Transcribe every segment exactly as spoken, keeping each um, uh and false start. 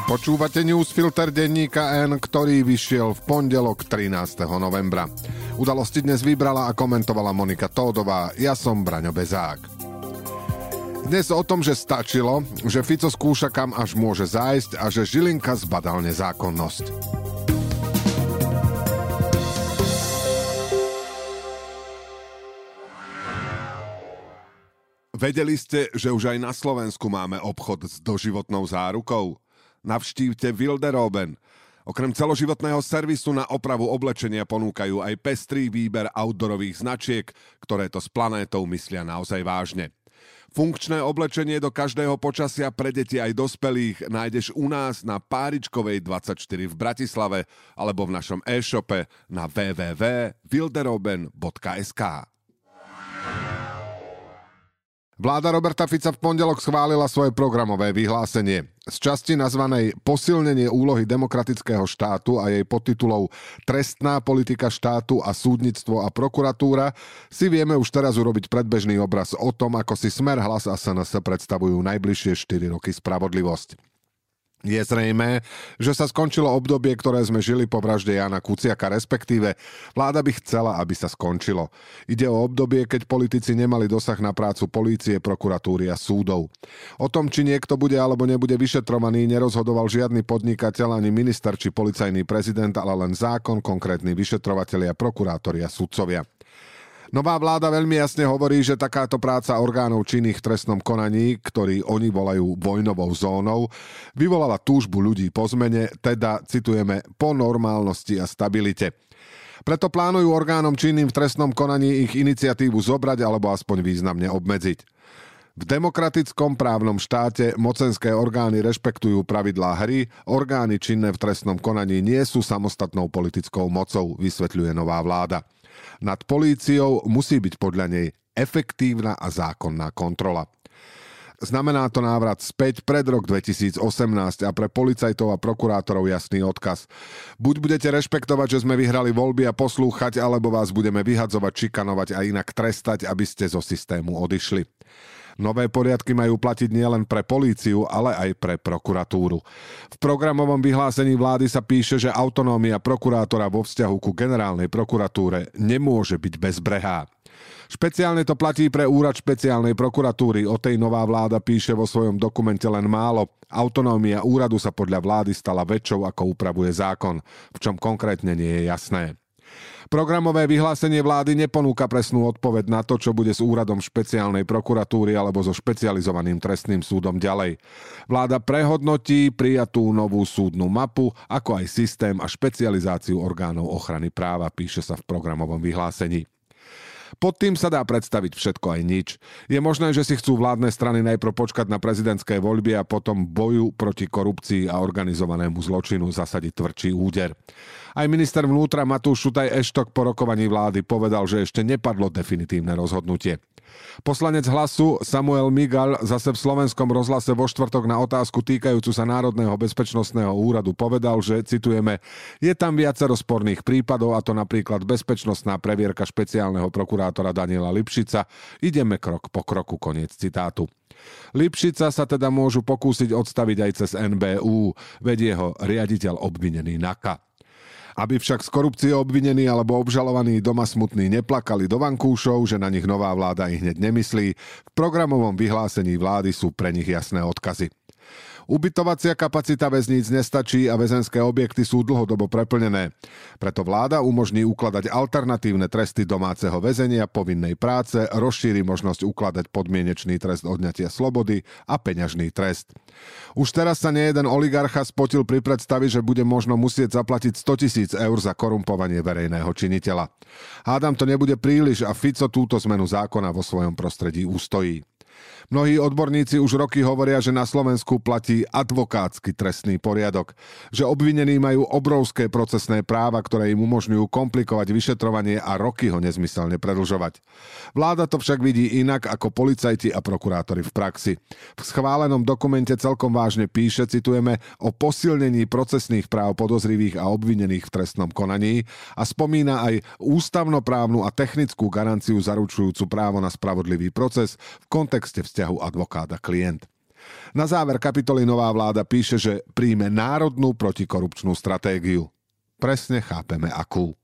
Počúvate newsfilter denníka N, ktorý vyšiel v pondelok trinásteho novembra. Udalosti dnes vybrala a komentovala Monika Tódová, ja som Braňo Bezák. Dnes o tom, že stačilo, že Fico skúša, kam až môže zájsť a že Žilinka zbadal nezákonnosť. Vedeli ste, že už aj na Slovensku máme obchod s doživotnou zárukou? Navštívte Wilderoben. Okrem celoživotného servisu na opravu oblečenia ponúkajú aj pestrý výber outdoorových značiek, ktoré to s planétou myslia naozaj vážne. Funkčné oblečenie do každého počasia pre deti aj dospelých nájdeš u nás na Páričkovej dvadsaťštyri v Bratislave alebo v našom e-shope na w w w bodka wilderoben bodka es ká. Vláda Roberta Fica v pondelok schválila svoje programové vyhlásenie. Z časti nazvanej Posilnenie úlohy demokratického štátu a jej podtitulov Trestná politika štátu a súdnictvo a prokuratúra si vieme už teraz urobiť predbežný obraz o tom, ako si Smer, Hlas a es en es predstavujú najbližšie štyri roky spravodlivosť. Je zrejmé, že sa skončilo obdobie, ktoré sme žili po vražde Jána Kuciaka, respektíve vláda by chcela, aby sa skončilo. Ide o obdobie, keď politici nemali dosah na prácu polície, prokuratúry a súdov. O tom, či niekto bude alebo nebude vyšetrovaný, nerozhodoval žiadny podnikateľ ani minister či policajný prezident, ale len zákon, konkrétni vyšetrovatelia, prokurátori a sudcovia. Nová vláda veľmi jasne hovorí, že takáto práca orgánov činných v trestnom konaní, ktorý oni volajú vojnovou zónou, vyvolala túžbu ľudí po zmene, teda, citujeme, po normálnosti a stabilite. Preto plánujú orgánom činným v trestnom konaní ich iniciatívu zobrať alebo aspoň významne obmedziť. V demokratickom právnom štáte mocenské orgány rešpektujú pravidlá hry, orgány činné v trestnom konaní nie sú samostatnou politickou mocou, vysvetľuje nová vláda. Nad políciou musí byť podľa nej efektívna a zákonná kontrola. Znamená to návrat späť pred rok dvetisícosemnásť a pre policajtov a prokurátorov jasný odkaz. Buď budete rešpektovať, že sme vyhrali voľby a poslúchať, alebo vás budeme vyhadzovať, šikanovať a inak trestať, aby ste zo systému odišli. Nové poriadky majú platiť nielen pre políciu, ale aj pre prokuratúru. V programovom vyhlásení vlády sa píše, že autonómia prokurátora vo vzťahu ku generálnej prokuratúre nemôže byť bezbrehá. Špeciálne to platí pre úrad špeciálnej prokuratúry. O tej nová vláda píše vo svojom dokumente len málo. Autonómia úradu sa podľa vlády stala väčšou, ako upravuje zákon, v čom konkrétne nie je jasné. Programové vyhlásenie vlády neponúka presnú odpoveď na to, čo bude s úradom špeciálnej prokuratúry alebo so špecializovaným trestným súdom ďalej. Vláda prehodnotí prijatú novú súdnu mapu, ako aj systém a špecializáciu orgánov ochrany práva, píše sa v programovom vyhlásení. Pod tým sa dá predstaviť všetko aj nič. Je možné, že si chcú vládne strany najprv počkať na prezidentské voľby a potom boju proti korupcii a organizovanému zločinu zasadiť tvrdší úder. Aj minister vnútra Matúš Šutaj Eštok po rokovaní vlády povedal, že ešte nepadlo definitívne rozhodnutie. Poslanec Hlasu Samuel Migal zase v Slovenskom rozhlase vo štvrtok na otázku týkajúcu sa Národného bezpečnostného úradu povedal, že, citujeme, je tam viacero sporných prípadov, a to napríklad bezpečnostná previerka špeciálneho prokurátora Daniela Lipšica. Ideme krok po kroku, koniec citátu. Lipšica sa teda môžu pokúsiť odstaviť aj cez en bé ú, vedie ho riaditeľ obvinený Naka. Aby však z korupcie obvinení alebo obžalovaní doma smutní neplakali do vankúšov, že na nich nová vláda i hneď nemyslí, v programovom vyhlásení vlády sú pre nich jasné odkazy. Ubytovacia kapacita väzníc nestačí a väzenské objekty sú dlhodobo preplnené. Preto vláda umožní ukladať alternatívne tresty domáceho väzenia, povinnej práce, rozšíri možnosť ukladať podmienečný trest odňatia slobody a peňažný trest. Už teraz sa nejeden oligarcha spotil pri predstavi, že bude možno musieť zaplatiť stotisíc eur za korumpovanie verejného činiteľa. Hádam, to nebude príliš a Fico túto zmenu zákona vo svojom prostredí ustojí. Mnohí odborníci už roky hovoria, že na Slovensku platí advokátsky trestný poriadok, že obvinení majú obrovské procesné práva, ktoré im umožňujú komplikovať vyšetrovanie a roky ho nezmyselne predĺžovať. Vláda to však vidí inak ako policajti a prokurátori v praxi. V schválenom dokumente celkom vážne píše, citujeme, o posilnení procesných práv podozrivých a obvinených v trestnom konaní a spomína aj ústavnoprávnu a technickú garanciu zaručujúcu právo na spravodlivý proces v kontexte vzťahu advokát a klient. Na záver kapitoly nová vláda píše, že príjme národnú protikorupčnú stratégiu. Presne chápeme akú.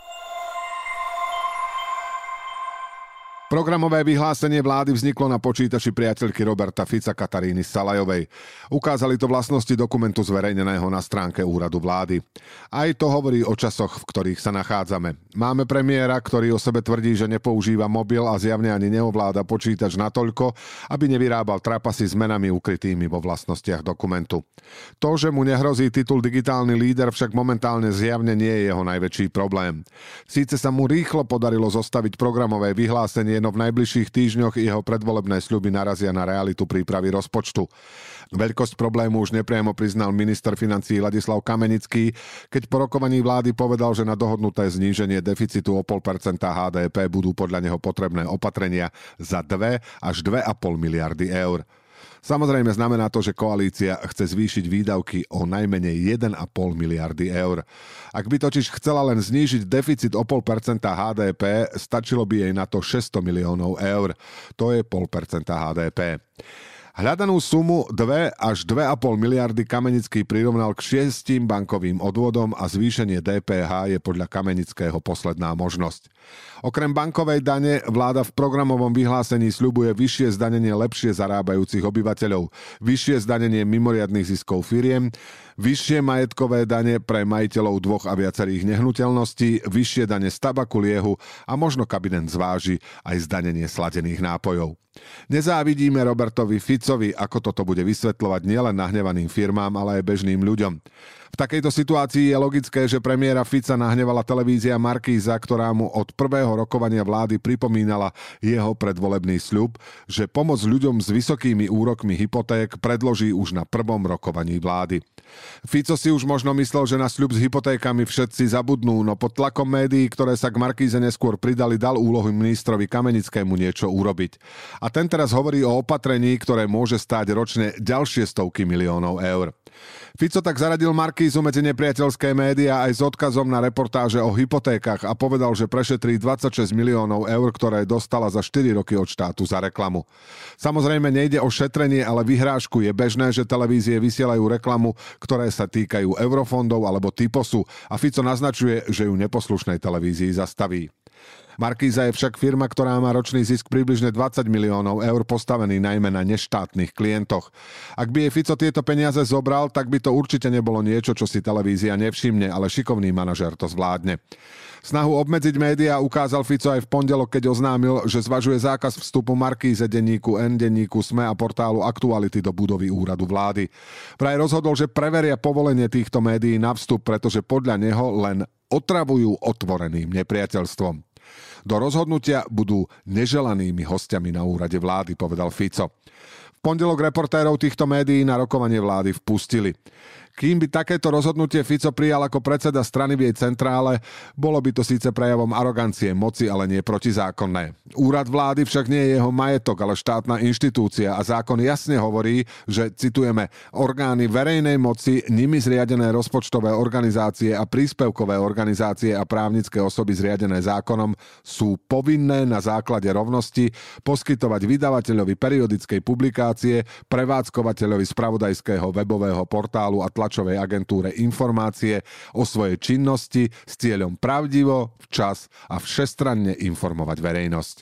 Programové vyhlásenie vlády vzniklo na počítači priateľky Roberta Fica Kataríny Salajovej. Ukázali to vlastnosti dokumentu zverejneného na stránke úradu vlády. Aj to hovorí o časoch, v ktorých sa nachádzame. Máme premiéra, ktorý o sebe tvrdí, že nepoužíva mobil a zjavne ani neovláda počítač natoľko, aby nevyrábal trapasy s menami ukrytými vo vlastnostiach dokumentu. To, že mu nehrozí titul digitálny líder, však momentálne zjavne nie je jeho najväčší problém. Síce sa mu rýchlo podarilo zostaviť programové vyhlásenie, no v najbližších týždňoch jeho predvolebné sľuby narazia na realitu prípravy rozpočtu. Veľkosť problému už nepriamo priznal minister financií Ladislav Kamenický, keď po rokovaní vlády povedal, že na dohodnuté zníženie deficitu o nula celá päť percenta há dé pé budú podľa neho potrebné opatrenia za dve až dve a pol miliardy eur. Samozrejme znamená to, že koalícia chce zvýšiť výdavky o najmenej jeden a pol miliardy eur. Ak by totiž chcela len znížiť deficit o nula celá päť percenta há dé pé, stačilo by jej na to šesťsto miliónov eur. To je nula celá päť percenta há dé pé. Hľadanú sumu dve až dve a pol miliardy Kamenický prirovnal k šiestim bankovým odvodom a zvýšenie dé pé há je podľa Kamenického posledná možnosť. Okrem bankovej dane vláda v programovom vyhlásení sľubuje vyššie zdanenie lepšie zarábajúcich obyvateľov, vyššie zdanenie mimoriadnych ziskov firiem, vyššie majetkové dane pre majiteľov dvoch a viacerých nehnuteľností, vyššie dane z tabaku, liehu a možno kabinet zváži aj zdanenie sladených nápojov. Nezávidíme Robertovi Ficovi, ako toto bude vysvetľovať nielen nahnevaným firmám, ale aj bežným ľuďom. V takejto situácii je logické, že premiéra Fica nahnevala televízia Markíza, ktorá mu od prvého rokovania vlády pripomínala jeho predvolebný sľub, že pomoc ľuďom s vysokými úrokmi hypoték predloží už na prvom rokovaní vlády. Fico si už možno myslel, že na sľub s hypotékami všetci zabudnú, no pod tlakom médií, ktoré sa k Markíze neskôr pridali, dal úlohu ministrovi Kamenickému niečo urobiť. A ten teraz hovorí o opatrení, ktoré môže stáť ročne ďalšie stovky miliónov eur. Fico tak zaradil Markízu medzi nepriateľské médiá aj s odkazom na reportáže o hypotékach a povedal, že prešetrí dvadsaťšesť miliónov eur, ktoré dostala za štyri roky od štátu za reklamu. Samozrejme nejde o šetrenie, ale vyhrážku. Je bežné, že televízie vysielajú reklamu, ktoré sa týkajú eurofondov alebo typosu a Fico naznačuje, že ju neposlušnej televízii zastaví. Markíza je však firma, ktorá má ročný zisk približne dvadsať miliónov eur, postavený najmä na neštátnych klientoch. Ak by jej Fico tieto peniaze zobral, tak by to určite nebolo niečo, čo si televízia nevšimne, ale šikovný manažér to zvládne. Snahu obmedziť médiá ukázal Fico aj v pondelok, keď oznámil, že zvažuje zákaz vstupu Markíze, denníku N, denníku SME a portálu Aktuality do budovy úradu vlády. Vraj rozhodol, že preveria povolenie týchto médií na vstup, pretože podľa neho len otravujú otvoreným nepriateľstvom. Do rozhodnutia budú neželanými hostiami na úrade vlády, povedal Fico. V pondelok reportérov týchto médií na rokovanie vlády vpustili. Kým by takéto rozhodnutie Fico prijal ako predseda strany v jej centrále, bolo by to síce prejavom arogancie, moci, ale nie protizákonné. Úrad vlády však nie je jeho majetok, ale štátna inštitúcia a zákon jasne hovorí, že, citujeme, orgány verejnej moci, nimi zriadené rozpočtové organizácie a príspevkové organizácie a právnické osoby zriadené zákonom sú povinné na základe rovnosti poskytovať vydavateľovi periodickej publikácie, prevádzkovateľovi spravodajského webového portálu a tlačovej agentúre informácie o svojej činnosti s cieľom pravdivo, včas a všestranne informovať verejnosť.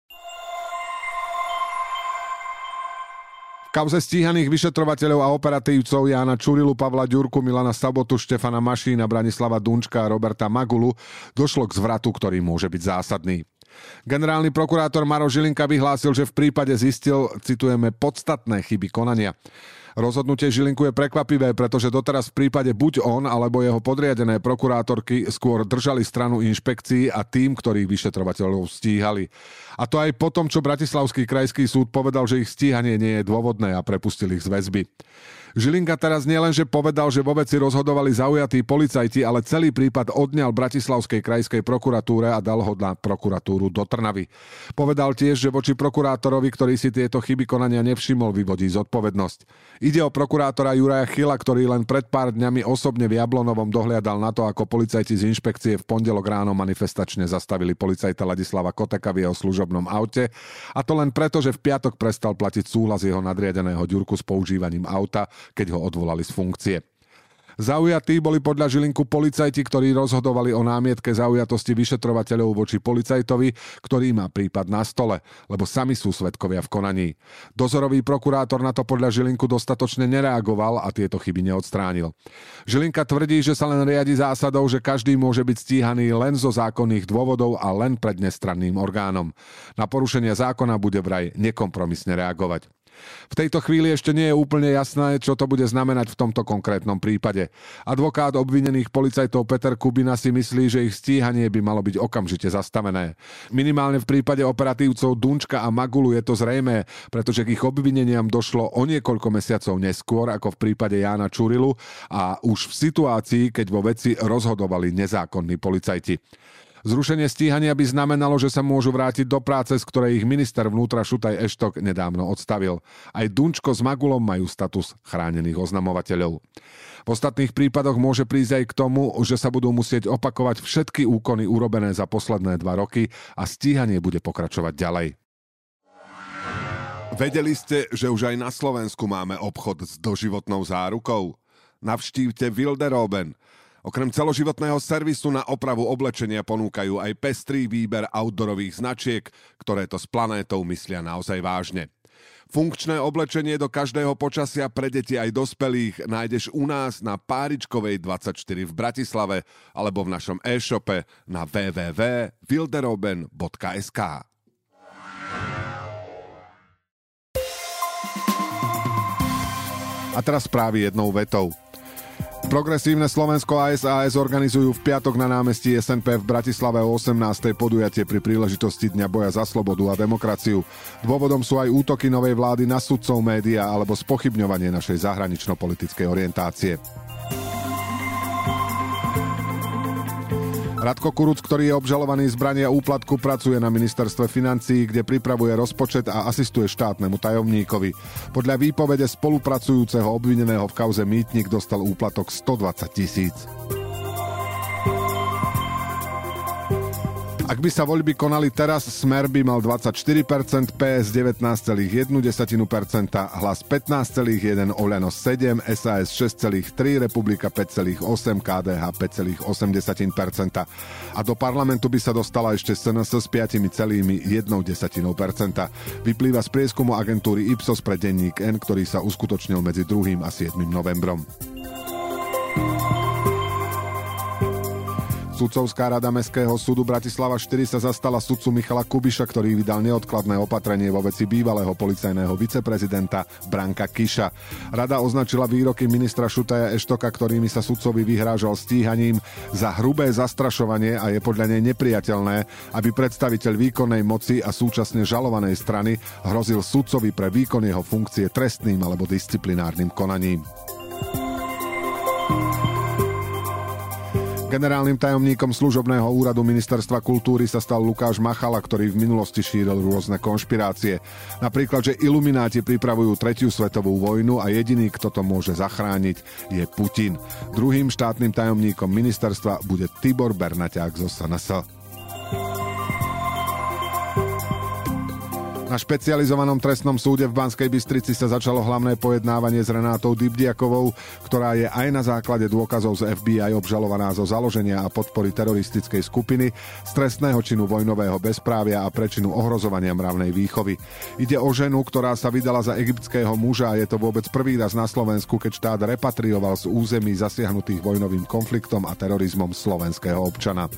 V kauze stíhaných vyšetrovateľov a operatívcov Jána Čurilu, Pavla Ďurku, Milana Sabotu, Štefana Mašína, Branislava Dunčka a Roberta Magulu došlo k zvratu, ktorý môže byť zásadný. Generálny prokurátor Maro Žilinka vyhlásil, že v prípade zistil, citujeme, podstatné chyby konania. Rozhodnutie Žilinku je prekvapivé, pretože doteraz v prípade buď on, alebo jeho podriadené prokurátorky skôr držali stranu inšpekcií a tým, ktorých vyšetrovateľov stíhali. A to aj po tom, čo Bratislavský krajský súd povedal, že ich stíhanie nie je dôvodné a prepustil ich z väzby. Žilinka teraz nielenže povedal, že vo veci rozhodovali zaujatí policajti, ale celý prípad odňal Bratislavskej krajskej prokuratúre a dal ho na prokuratúru do Trnavy. Povedal tiež, že voči prokurátorovi, ktorý si tieto chyby konania nevšimol, vyvodí zodpovednosť. Ide o prokurátora Juraja Chyla, ktorý len pred pár dňami osobne v Jablonovom dohliadal na to, ako policajti z inšpekcie v pondelok ráno manifestačne zastavili policajta Ladislava Koteka v jeho služobnom aute. A to len preto, že v piatok prestal platiť súhlas jeho nadriadeného Ďurku s používaním auta, keď ho odvolali z funkcie. Zaujatí boli podľa Žilinku policajti, ktorí rozhodovali o námietke zaujatosti vyšetrovateľov voči policajtovi, ktorý má prípad na stole, lebo sami sú svedkovia v konaní. Dozorový prokurátor na to podľa Žilinku dostatočne nereagoval a tieto chyby neodstránil. Žilinka tvrdí, že sa len riadi zásadou, že každý môže byť stíhaný len zo zákonných dôvodov a len pred nestranným orgánom. Na porušenie zákona bude vraj nekompromisne reagovať. V tejto chvíli ešte nie je úplne jasné, čo to bude znamenať v tomto konkrétnom prípade. Advokát obvinených policajtov Peter Kubina si myslí, že ich stíhanie by malo byť okamžite zastavené. Minimálne v prípade operatívcov Dunčka a Magulu je to zrejmé, pretože k ich obvineniam došlo o niekoľko mesiacov neskôr ako v prípade Jána Čurilu a už v situácii, keď vo veci rozhodovali nezákonní policajti. Zrušenie stíhania by znamenalo, že sa môžu vrátiť do práce, z ktorej ich minister vnútra Šutaj Eštok nedávno odstavil. Aj Dunčko s Magulom majú status chránených oznamovateľov. V ostatných prípadoch môže prísť aj k tomu, že sa budú musieť opakovať všetky úkony urobené za posledné dva roky a stíhanie bude pokračovať ďalej. Vedeli ste, že už aj na Slovensku máme obchod s doživotnou zárukou? Navštívte Wilderoben. Okrem celoživotného servisu na opravu oblečenia ponúkajú aj pestrý výber outdoorových značiek, ktoré to s planétou myslia naozaj vážne. Funkčné oblečenie do každého počasia pre deti aj dospelých nájdeš u nás na Páričkovej dvadsaťštyri v Bratislave alebo v našom e-shope na w w w bodka wilderoben bodka es ká. A teraz správy jednou vetou. Progresívne Slovensko a es a es organizujú v piatok na námestí es en pé v Bratislave o osemnástej podujatie pri príležitosti Dňa boja za slobodu a demokraciu. Dôvodom sú aj útoky novej vlády na sudcov, médiá alebo spochybňovanie našej zahranično-politickej orientácie. Radko Kuruc, ktorý je obžalovaný z brania úplatku, pracuje na ministerstve financií, kde pripravuje rozpočet a asistuje štátnemu tajomníkovi. Podľa výpovede spolupracujúceho obvineného v kauze Mýtnik dostal úplatok stodvadsať tisíc. Ak by sa voľby konali teraz, Smer by mal dvadsaťštyri percent, pé es devätnásť celá jedna percenta, Hlas pätnásť celá jeden, Oľano sedem, es a es šesť celá tri, Republika päť celá osem, ká dé há päť celá osem percenta. A do parlamentu by sa dostala ešte es en es s päť celá jedna percenta. Vyplýva z prieskumu agentúry Ipsos pre denník N, ktorý sa uskutočnil medzi druhým a siedmym novembrom. Sudcovská rada Mestského súdu Bratislava štyri sa zastala sudcu Michala Kubiša, ktorý vydal neodkladné opatrenie vo veci bývalého policajného viceprezidenta Branka Kiša. Rada označila výroky ministra Šutaja Eštoka, ktorými sa sudcovi vyhrážal stíhaním, za hrubé zastrašovanie a je podľa nej nepriateľné, aby predstaviteľ výkonnej moci a súčasne žalovanej strany hrozil sudcovi pre výkon jeho funkcie trestným alebo disciplinárnym konaním. Generálnym tajomníkom služobného úradu Ministerstva kultúry sa stal Lukáš Machala, ktorý v minulosti šíril rôzne konšpirácie. Napríklad, že ilumináti pripravujú tretiu svetovú vojnu a jediný, kto to môže zachrániť, je Putin. Druhým štátnym tajomníkom ministerstva bude Tibor Bernaťák zo es en es. Na špecializovanom trestnom súde v Banskej Bystrici sa začalo hlavné pojednávanie s Renátou Dybdiakovou, ktorá je aj na základe dôkazov z ef bí aj obžalovaná zo založenia a podpory teroristickej skupiny, z trestného činu vojnového bezprávia a prečinu ohrozovania mravnej výchovy. Ide o ženu, ktorá sa vydala za egyptského muža a je to vôbec prvý raz na Slovensku, keď štát repatrioval z území zasiahnutých vojnovým konfliktom a terorizmom slovenského občana.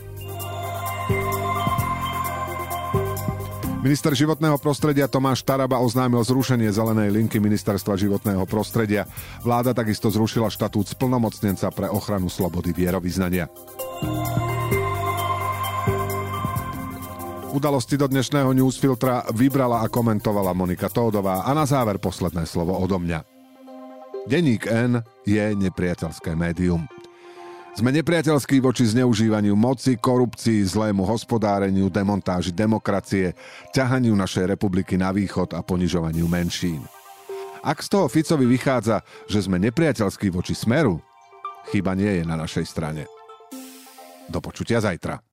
Minister životného prostredia Tomáš Taraba oznámil zrušenie zelenej linky Ministerstva životného prostredia. Vláda takisto zrušila štatút splnomocnenca pre ochranu slobody vierovyznania. Udalosti do dnešného newsfiltra vybrala a komentovala Monika Tódová a na záver posledné slovo odo mňa. Denník N je nepriateľské médium. Sme nepriateľskí voči zneužívaniu moci, korupcii, zlému hospodáreniu, demontáži demokracie, ťahaniu našej republiky na východ a ponižovaniu menšín. Ak z toho Ficovi vychádza, že sme nepriateľskí voči Smeru, chyba nie je na našej strane. Do počutia zajtra.